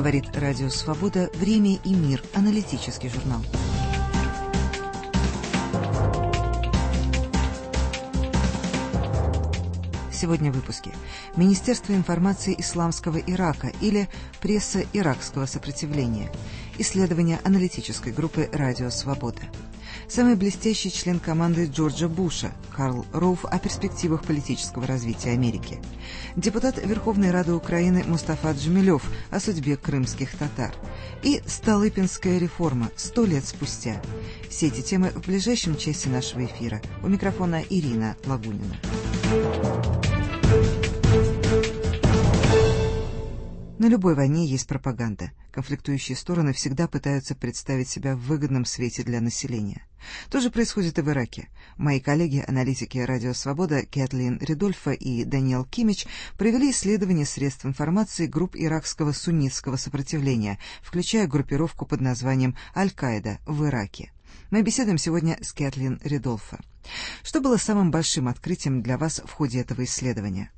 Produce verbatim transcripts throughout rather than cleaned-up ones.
Говорит Радио Свобода. Время и мир. Аналитический журнал. Сегодня в выпуске. Министерство информации Исламского Ирака или пресса иракского сопротивления. Исследование аналитической группы «Радио Свобода». Самый блестящий член команды Джорджа Буша, Карл Роуф, о перспективах политического развития Америки. Депутат Верховной Рады Украины Мустафа Джемилев о судьбе крымских татар. И Столыпинская реформа сто лет спустя. Все эти темы в ближайшем часе нашего эфира. У микрофона Ирина Лагунина. На любой войне есть пропаганда. Конфликтующие стороны всегда пытаются представить себя в выгодном свете для населения. То же происходит и в Ираке. Мои коллеги, аналитики «Радио Свобода» Кэтлин Ридольфа и Даниэл Кимич провели исследование средств информации групп иракского суннитского сопротивления, включая группировку под названием «Аль-Каида» в Ираке. Мы беседуем сегодня с Кэтлин Ридольфа. Что было самым большим открытием для вас в ходе этого исследования?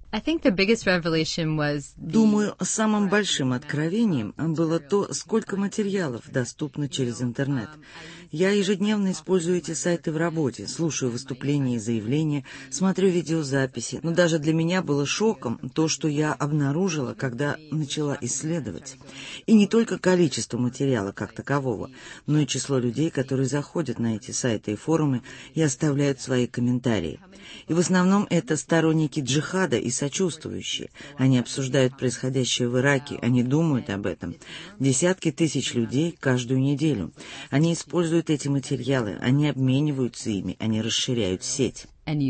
Думаю, самым большим откровением было то, сколько материалов доступно через интернет. Я ежедневно использую эти сайты в работе, слушаю выступления и заявления, смотрю видеозаписи, но даже для меня было шоком то, что я обнаружила, когда начала исследовать. И не только количество материала как такового, но и число людей, которые заходят на эти сайты и форумы и оставляют свои комментарии. И в основном это сторонники джихада и сочувствующие. Они обсуждают происходящее в Ираке, они думают об этом. Десятки тысяч людей каждую неделю. Они используют эти материалы, они обмениваются ими, они расширяют сеть.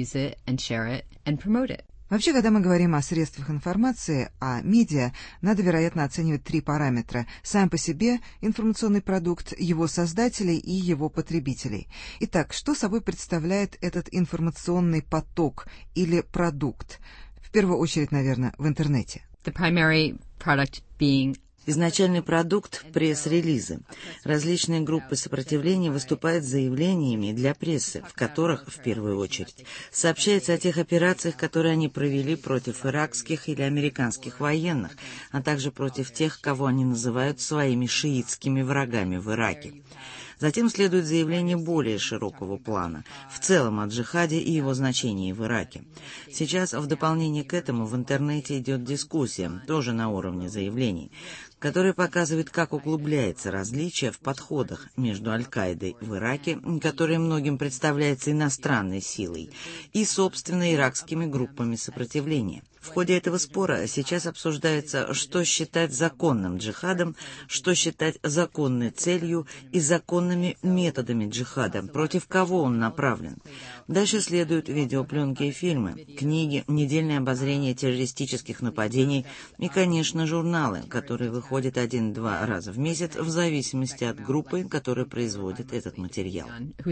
Вообще, когда мы говорим о средствах информации, о медиа, надо, вероятно, оценивать три параметра. Сам по себе информационный продукт, его создателей и его потребителей. Итак, что собой представляет этот информационный поток или продукт? В первую очередь, наверное, в интернете. The primary product being Изначальный продукт – пресс-релизы. Различные группы сопротивления выступают с заявлениями для прессы, в которых, в первую очередь, сообщается о тех операциях, которые они провели против иракских или американских военных, а также против тех, кого они называют своими шиитскими врагами в Ираке. Затем следует заявление более широкого плана, в целом о джихаде и его значении в Ираке. Сейчас, в дополнение к этому, в интернете идет дискуссия, тоже на уровне заявлений, которая показывает, как углубляется различие в подходах между Аль-Каидой в Ираке, которая многим представляется иностранной силой, и, собственно, иракскими группами сопротивления. В ходе этого спора сейчас обсуждается, что считать законным джихадом, что считать законной целью и законными методами джихада, против кого он направлен. Дальше следуют видеопленки и фильмы, книги, недельное обозрение террористических нападений и, конечно, журналы, которые выходят один-два раза в месяц в зависимости от группы, которая производит этот материал.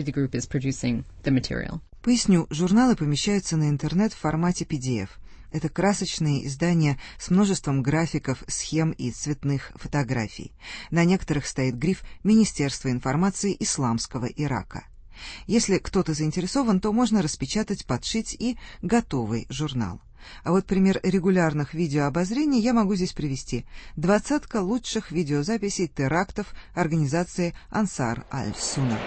Поясню, журналы помещаются на интернет в формате пи ди эф. Это красочные издания с множеством графиков, схем и цветных фотографий. На некоторых стоит гриф «Министерство информации Исламского Ирака». Если кто-то заинтересован, то можно распечатать, подшить и готовый журнал. А вот пример регулярных видеообозрений я могу здесь привести. Двадцатка лучших видеозаписей терактов организации Ансар аль-Сунна.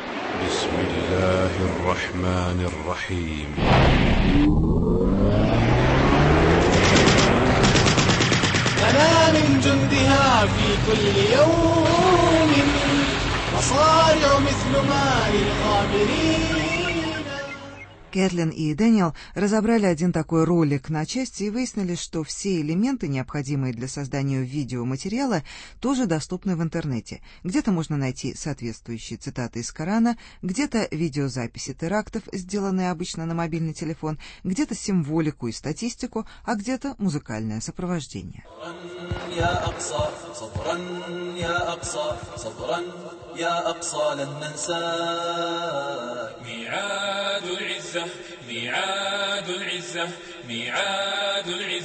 أنا من جندها في كل يوم مصارع مثل ماء الغابرين. Кэтлин и Дэниел разобрали один такой ролик на части и выяснили, что все элементы, необходимые для создания видеоматериала, тоже доступны в интернете. Где-то можно найти соответствующие цитаты из Корана, где-то видеозаписи терактов, сделанные обычно на мобильный телефон, где-то символику и статистику, а где-то музыкальное сопровождение.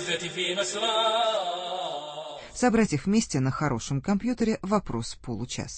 Собрать их вместе на хорошем компьютере — вопрос получаса.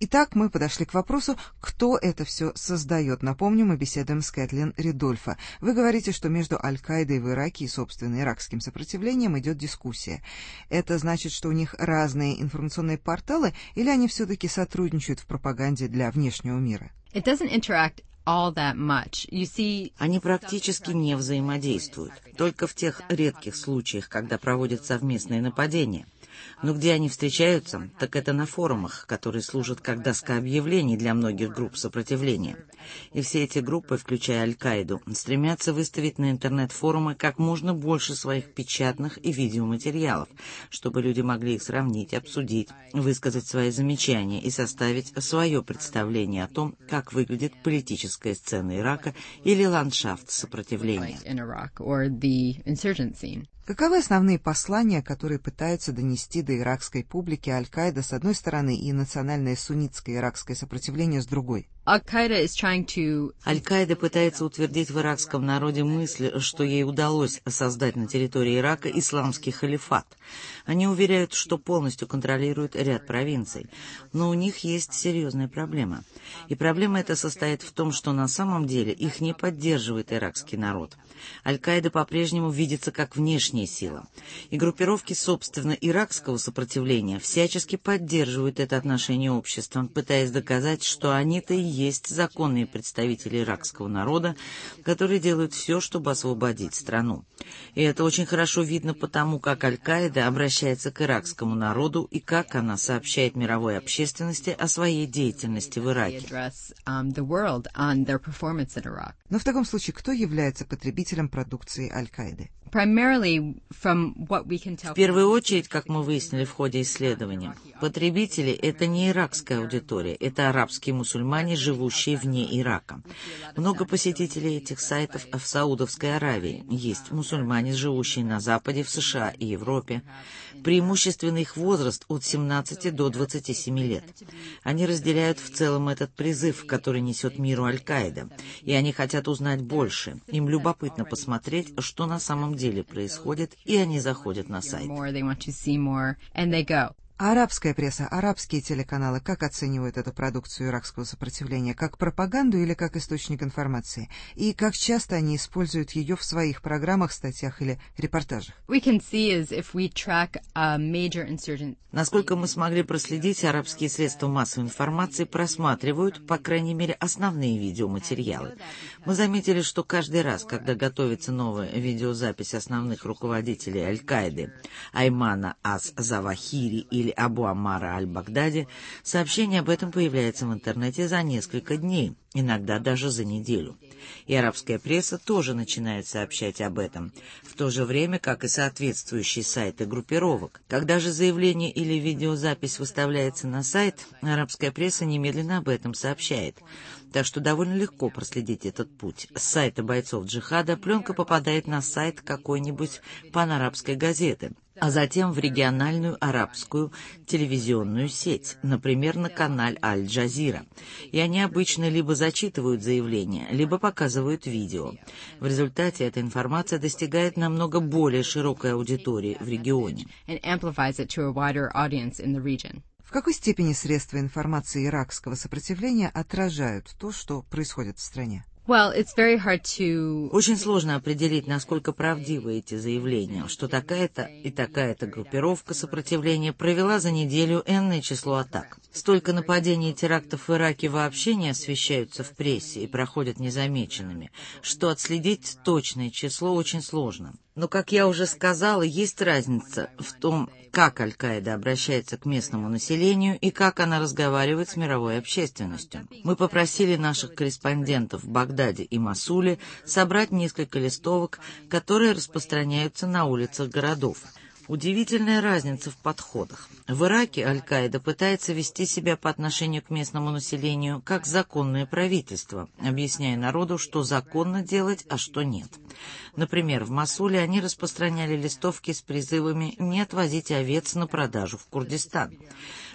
Итак, мы подошли к вопросу, кто это все создает. Напомню, мы беседуем с Кэтлин Ридольфо. Вы говорите, что между Аль-Каидой в Ираке и, собственно, иракским сопротивлением идет дискуссия. Это значит, что у них разные информационные порталы, или они все-таки сотрудничают в пропаганде для внешнего мира? It doesn't interact all that much. You see, Они практически не взаимодействуют, только в тех редких случаях, когда проводят совместные нападения. Но где они встречаются, так это на форумах, которые служат как доска объявлений для многих групп сопротивления. И все эти группы, включая Аль-Каиду, стремятся выставить на интернет-форумы как можно больше своих печатных и видеоматериалов, чтобы люди могли их сравнить, обсудить, высказать свои замечания и составить свое представление о том, как выглядит политическая сцена Ирака или ландшафт сопротивления. in Iraq or the insurgent scene. Каковы основные послания, которые пытаются донести до иракской публики Аль-Каида с одной стороны и национальное суннитское иракское сопротивление с другой? Al-Qaeda is trying to Аль-Каида пытается утвердить в иракском народе мысль, что ей удалось создать на территории Ирака исламский халифат. Они уверяют, что полностью контролируют ряд провинций. Но у них есть серьезная проблема. И проблема эта состоит в том, что на самом деле их не поддерживает иракский народ. Аль-Каида по-прежнему видится как внешняя сила. И группировки, собственно, иракского сопротивления всячески поддерживают это отношение общества, пытаясь доказать, что они-то и есть законные представители иракского народа, которые делают все, чтобы освободить страну. И это очень хорошо видно по тому, как Аль-Каида обращается к иракскому народу и как она сообщает мировой общественности о своей деятельности в Ираке. address um, the world on their performance in Iraq. Но в таком случае, кто является потребителем продукции Аль-Каиды? Primarily, from what we can tell. В первую очередь, как мы выяснили в ходе исследования, потребители — это не иракская аудитория, это арабские мусульмане, живущие вне Ирака. Много посетителей этих сайтов в Саудовской Аравии. Есть мусульмане, живущие на Западе, в США и Европе. Преимущественно их возраст от семнадцати до двадцати семи лет. Они разделяют в целом этот призыв, который несет миру Аль-Каида, и они хотят узнать больше. Им любопытно посмотреть, что на самом деле происходит, и они заходят на сайт. More, they want to see more, and they go. А арабская пресса, арабские телеканалы как оценивают эту продукцию иракского сопротивления? Как пропаганду или как источник информации? И как часто они используют ее в своих программах, статьях или репортажах? We can see is if we track a major insurgent. Насколько мы смогли проследить, арабские средства массовой информации просматривают, по крайней мере, основные видеоматериалы. Мы заметили, что каждый раз, когда готовится новая видеозапись основных руководителей Аль-Каиды, Аймана Ас-Завахири или Абу Аммара Аль-Багдади, сообщение об этом появляется в интернете за несколько дней, иногда даже за неделю. И арабская пресса тоже начинает сообщать об этом, в то же время, как и соответствующие сайты группировок. Когда же заявление или видеозапись выставляется на сайт, арабская пресса немедленно об этом сообщает. Так что довольно легко проследить этот путь. С сайта бойцов джихада пленка попадает на сайт какой-нибудь панарабской газеты, а затем в региональную арабскую телевизионную сеть, например, на канал Аль-Джазира. И они обычно либо зачитывают заявление, либо показывают видео. В результате эта информация достигает намного более широкой аудитории в регионе. And amplifies it to a wider audience in the region. В какой степени средства информации иракского сопротивления отражают то, что происходит в стране? Well, it's very hard to. Очень сложно определить, насколько правдивы эти заявления, что такая-то и такая-то группировка сопротивления провела за неделю энное число атак. Столько нападений и терактов в Ираке вообще не освещаются в прессе и проходят незамеченными, что отследить точное число очень сложно. Но, как я уже сказала, есть разница в том, как Аль-Каида обращается к местному населению и как она разговаривает с мировой общественностью. Мы попросили наших корреспондентов в Багдаде и Мосуле собрать несколько листовок, которые распространяются на улицах городов. Удивительная разница в подходах. В Ираке Аль-Каида пытается вести себя по отношению к местному населению как законное правительство, объясняя народу, что законно делать, а что нет. Например, в Мосуле они распространяли листовки с призывами не отвозить овец на продажу в Курдистан.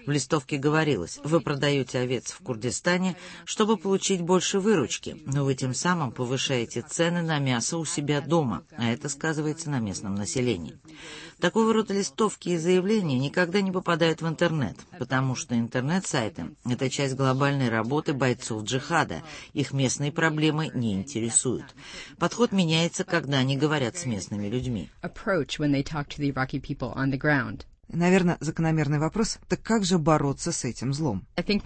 В листовке говорилось: вы продаете овец в Курдистане, чтобы получить больше выручки, но вы тем самым повышаете цены на мясо у себя дома, а это сказывается на местном населении. Такого рода листовки и заявления никогда не попадают в интернет, потому что интернет-сайты — это часть глобальной работы бойцов джихада, их местные проблемы не интересуют. Подход меняется, когда они говорят с местными людьми. Наверное, закономерный вопрос: так как же бороться с этим злом?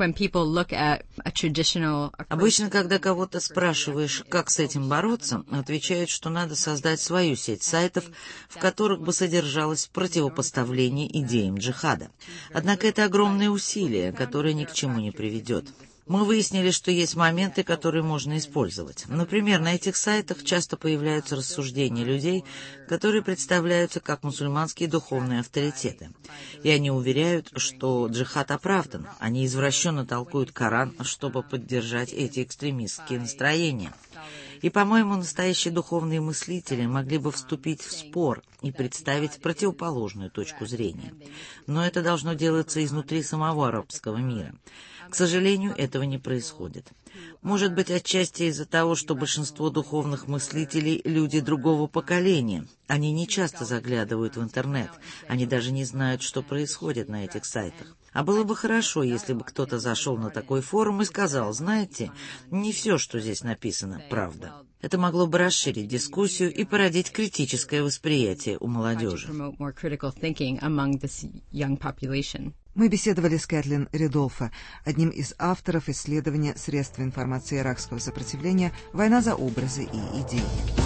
Обычно, когда кого-то спрашиваешь, как с этим бороться, отвечают, что надо создать свою сеть сайтов, в которых бы содержалось противопоставление идеям джихада. Однако это огромные усилия, которые ни к чему не приведет. Мы выяснили, что есть моменты, которые можно использовать. Например, на этих сайтах часто появляются рассуждения людей, которые представляются как мусульманские духовные авторитеты. И они уверяют, что джихад оправдан. Они извращенно толкуют Коран, чтобы поддержать эти экстремистские настроения. И, по-моему, настоящие духовные мыслители могли бы вступить в спор и представить противоположную точку зрения. Но это должно делаться изнутри самого арабского мира. К сожалению, этого не происходит. Может быть, отчасти из-за того, что большинство духовных мыслителей — люди другого поколения. Они не часто заглядывают в интернет, они даже не знают, что происходит на этих сайтах. А было бы хорошо, если бы кто-то зашел на такой форум и сказал: знаете, не все, что здесь написано, правда. Это могло бы расширить дискуссию и породить критическое восприятие у молодежи. Мы беседовали с Кэтлин Ридолфо, одним из авторов исследования средств информации иракского сопротивления «Война за образы и идеи».